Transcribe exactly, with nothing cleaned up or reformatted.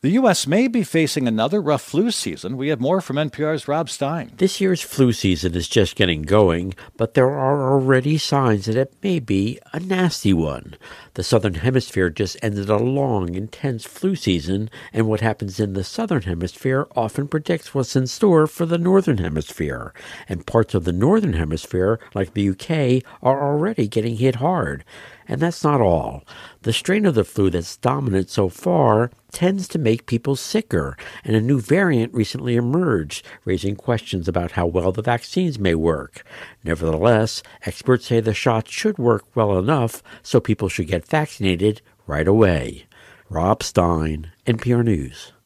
The U S may be facing another rough flu season. We have more from N P R's Rob Stein. This year's flu season is just getting going, but there are already signs that it may be a nasty one. The Southern Hemisphere just ended a long, intense flu season, and what happens in the Southern Hemisphere often predicts what's in store for the Northern Hemisphere. And parts of the Northern Hemisphere, like the U K, are already getting hit hard. And that's not all. The strain of the flu that's dominant so far tends to make people sicker, and a new variant recently emerged, raising questions about how well the vaccines may work. Nevertheless, experts say the shot should work well enough, so people should get vaccinated right away. Rob Stein, N P R News.